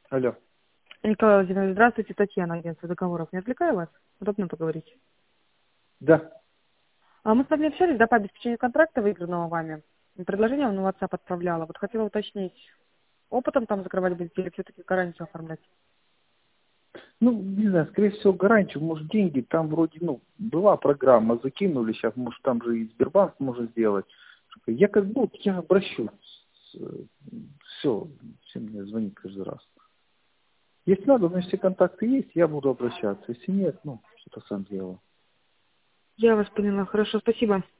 Алло. Николай Владимирович, здравствуйте, Татьяна, агентство договоров. Не отвлекаю вас? Удобно поговорить. Да. Мы с вами общались, да, по обеспечению контракта, выигранного вами. Предложение вам на WhatsApp отправляла. Вот хотела уточнить, опытом там закрывать будете или все-таки гарантию оформлять? Ну, не знаю, скорее всего, гарантию, может, деньги, там вроде, была программа, закинули, сейчас, может, там же и Сбербанк может сделать. Я я обращусь. Все мне звонит каждый раз. Если надо, у меня все контакты есть, я буду обращаться. Если нет, что-то сам делаю. Я вас поняла. Хорошо, спасибо.